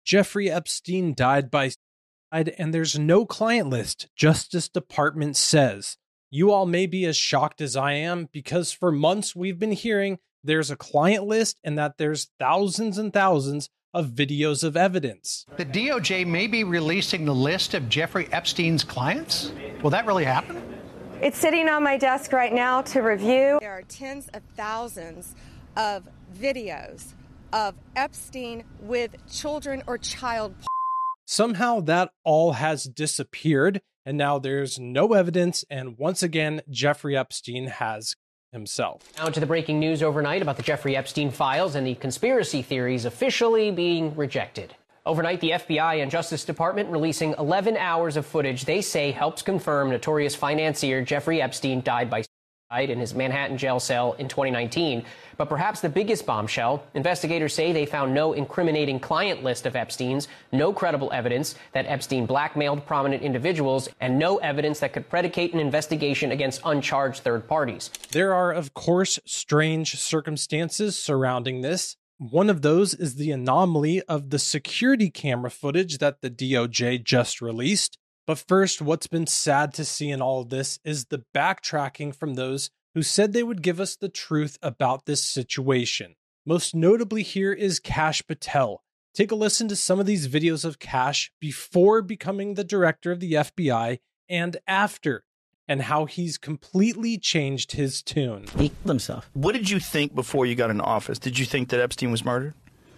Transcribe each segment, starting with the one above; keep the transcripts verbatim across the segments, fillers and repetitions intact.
Jeffrey Epstein died by suicide, and there's no client list, Justice Department says. You all may be as shocked as I am, because for months we've been hearing there's a client list and that there's thousands and thousands of videos of evidence. The D O J may be releasing the list of Jeffrey Epstein's clients? Will that really happen? It's sitting on my desk right now to review. There are tens of thousands of videos of Epstein with children or child. Somehow that all has disappeared, and now there's no evidence, and once again, Jeffrey Epstein has himself. Now to the breaking news overnight about the Jeffrey Epstein files and the conspiracy theories officially being rejected. Overnight, the F B I and Justice Department releasing eleven hours of footage they say helps confirm notorious financier Jeffrey Epstein died by suicide in his Manhattan jail cell in twenty nineteen. But perhaps the biggest bombshell, investigators say they found no incriminating client list of Epstein's, no credible evidence that Epstein blackmailed prominent individuals, and no evidence that could predicate an investigation against uncharged third parties. There are, of course, strange circumstances surrounding this. One of those is the anomaly of the security camera footage that the D O J just released. But first, what's been sad to see in all of this is the backtracking from those who said they would give us the truth about this situation. Most notably here is Kash Patel. Take a listen to some of these videos of Kash before becoming the director of the F B I and after, and how he's completely changed his tune. He killed himself. What did you think before you got into office? Did you think that Epstein was murdered?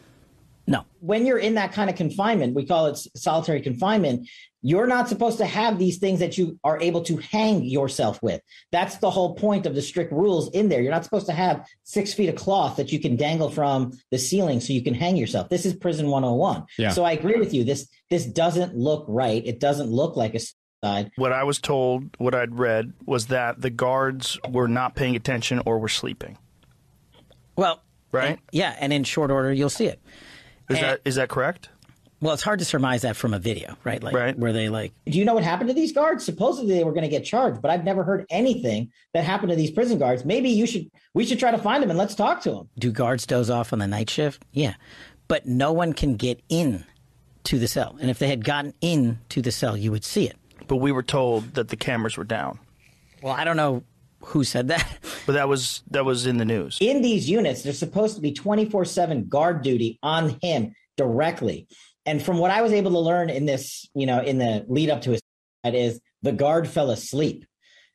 No. When you're in that kind of confinement, we call it solitary confinement, you're not supposed to have these things that you are able to hang yourself with. That's the whole point of the strict rules in there. You're not supposed to have six feet of cloth that you can dangle from the ceiling so you can hang yourself. This is prison one oh one. Yeah. So I agree with you. This this doesn't look right. It doesn't look like a suicide. What I was told, what I'd read, was that the guards were not paying attention or were sleeping. Well, right? And, yeah, and in short order, you'll see it. Is and, that is that correct? Well, it's hard to surmise that from a video, right? Like, right. Where they like, do you know what happened to these guards? Supposedly they were going to get charged, but I've never heard anything that happened to these prison guards. Maybe you should, we should try to find them and let's talk to them. Do guards doze off on the night shift? Yeah. But no one can get in to the cell. And if they had gotten in to the cell, you would see it. But we were told that the cameras were down. Well, I don't know who said that. But that was, that was in the news. In these units, there's supposed to be twenty-four seven guard duty on him directly. And from what I was able to learn in this, you know, in the lead up to his suicide is the guard fell asleep.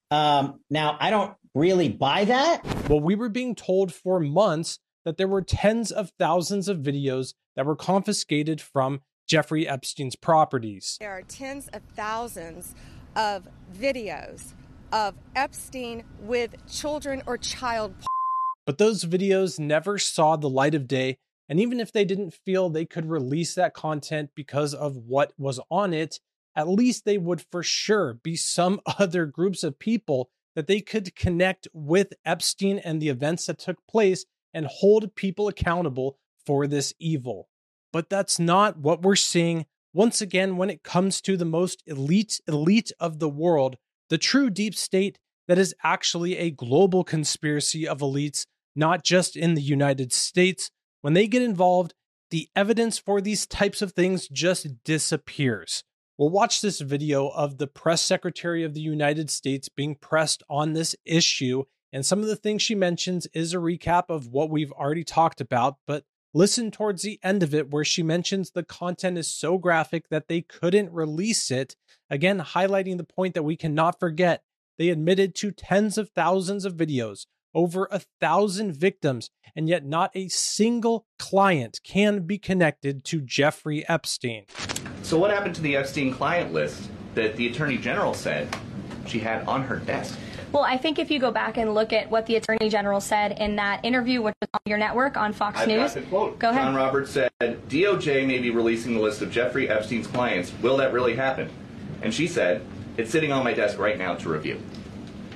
Um, now, I don't really buy that. Well, we were being told for months that there were tens of thousands of videos that were confiscated from Jeffrey Epstein's properties. There are tens of thousands of videos of Epstein with children or child. But those videos never saw the light of day. And even if they didn't feel they could release that content because of what was on it, at least they would for sure be some other groups of people that they could connect with Epstein and the events that took place and hold people accountable for this evil. But that's not what we're seeing once again when it comes to the most elite elite of the world, the true deep state that is actually a global conspiracy of elites, not just in the United States. When they get involved, the evidence for these types of things just disappears. We'll watch this video of the press secretary of the United States being pressed on this issue, and some of the things she mentions is a recap of what we've already talked about, but listen towards the end of it where she mentions the content is so graphic that they couldn't release it, again highlighting the point that we cannot forget. They admitted to tens of thousands of videos, over a thousand victims, and yet not a single client can be connected to Jeffrey Epstein. So what happened to the Epstein client list that the Attorney General said she had on her desk? Well, I think if you go back and look at what the Attorney General said in that interview, which was on your network on Fox I've News. Got the quote. Go ahead. John Roberts said, D O J may be releasing the list of Jeffrey Epstein's clients. Will that really happen? And she said, it's sitting on my desk right now to review.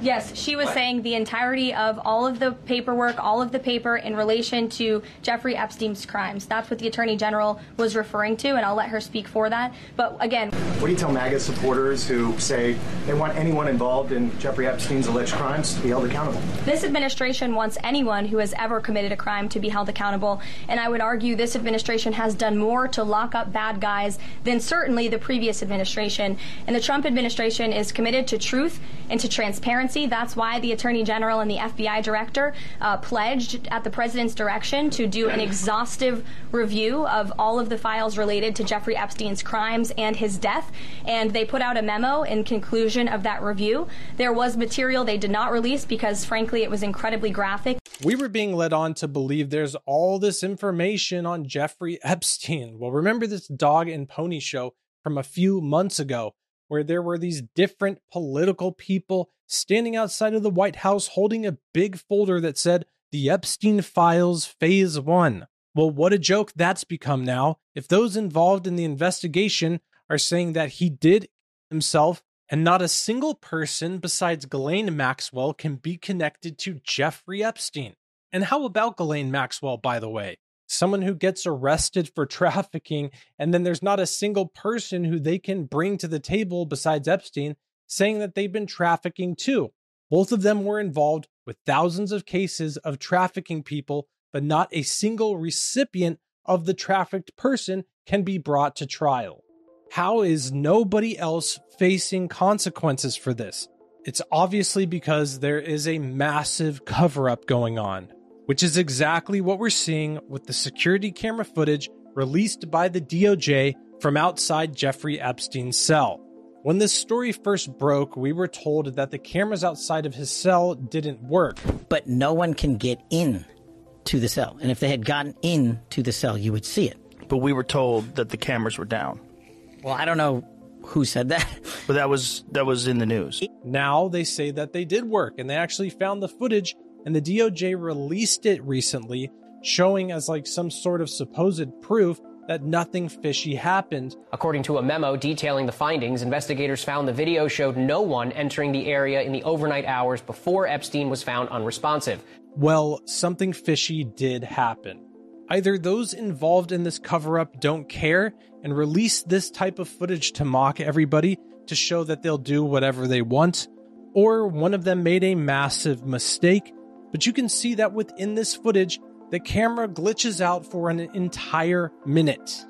Yes, she was saying the entirety of all of the paperwork, all of the paper in relation to Jeffrey Epstein's crimes. That's what the Attorney General was referring to, and I'll let her speak for that. But again... What do you tell MAGA supporters who say they want anyone involved in Jeffrey Epstein's alleged crimes to be held accountable? This administration wants anyone who has ever committed a crime to be held accountable, and I would argue this administration has done more to lock up bad guys than certainly the previous administration. And the Trump administration is committed to truth and to transparency. That's why the Attorney General and the F B I Director uh, pledged at the President's direction to do an exhaustive review of all of the files related to Jeffrey Epstein's crimes and his death. And they put out a memo in conclusion of that review. There was material they did not release because, frankly, it was incredibly graphic. We were being led on to believe there's all this information on Jeffrey Epstein. Well, remember this dog and pony show from a few months ago, where there were these different political people standing outside of the White House holding a big folder that said, "The Epstein Files Phase one. Well, what a joke that's become now. If those involved in the investigation are saying that he did himself, and not a single person besides Ghislaine Maxwell can be connected to Jeffrey Epstein. And how about Ghislaine Maxwell, by the way? Someone who gets arrested for trafficking, and then there's not a single person who they can bring to the table besides Epstein saying that they've been trafficking too. Both of them were involved with thousands of cases of trafficking people, but not a single recipient of the trafficked person can be brought to trial. How is nobody else facing consequences for this? It's obviously because there is a massive cover-up going on, which is exactly what we're seeing with the security camera footage released by the D O J from outside Jeffrey Epstein's cell. When this story first broke, we were told that the cameras outside of his cell didn't work. But no one can get in to the cell. And if they had gotten in to the cell, you would see it. But we were told that the cameras were down. Well, I don't know who said that. But that was that was in the news. Now they say that they did work, and they actually found the footage, and the D O J released it recently, showing as like some sort of supposed proof that nothing fishy happened. According to a memo detailing the findings, investigators found the video showed no one entering the area in the overnight hours before Epstein was found unresponsive. Well, something fishy did happen. Either those involved in this cover-up don't care and release this type of footage to mock everybody to show that they'll do whatever they want, or one of them made a massive mistake. But you can see that within this footage, the camera glitches out for an entire minute.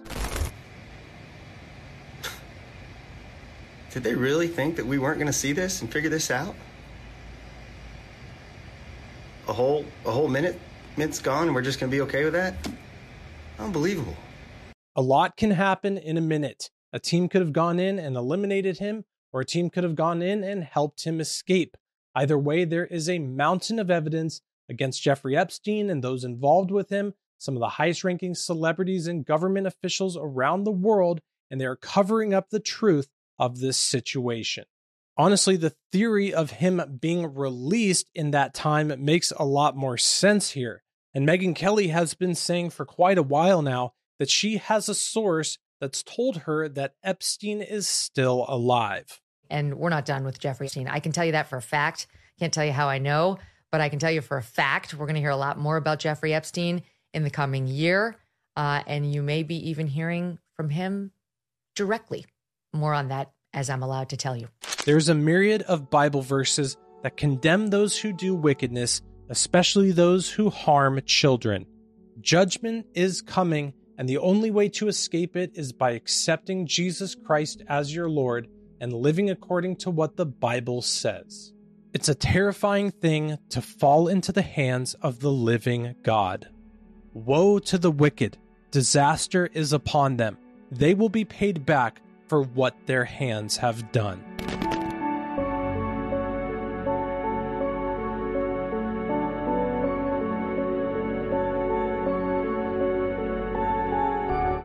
Did they really think that we weren't going to see this and figure this out? A whole a whole minute? Minute's gone and we're just going to be okay with that? Unbelievable. A lot can happen in a minute. A team could have gone in and eliminated him, or a team could have gone in and helped him escape. Either way, there is a mountain of evidence against Jeffrey Epstein and those involved with him, some of the highest ranking celebrities and government officials around the world, and they are covering up the truth of this situation. Honestly, the theory of him being released in that time makes a lot more sense here. And Megyn Kelly has been saying for quite a while now that she has a source that's told her that Epstein is still alive. And we're not done with Jeffrey Epstein. I can tell you that for a fact. Can't tell you how I know, but I can tell you for a fact we're going to hear a lot more about Jeffrey Epstein in the coming year. Uh, and you may be even hearing from him directly. More on that as I'm allowed to tell you. There's a myriad of Bible verses that condemn those who do wickedness, especially those who harm children. Judgment is coming, and the only way to escape it is by accepting Jesus Christ as your Lord and living according to what the Bible says. It's a terrifying thing to fall into the hands of the living God. Woe to the wicked! Disaster is upon them. They will be paid back for what their hands have done.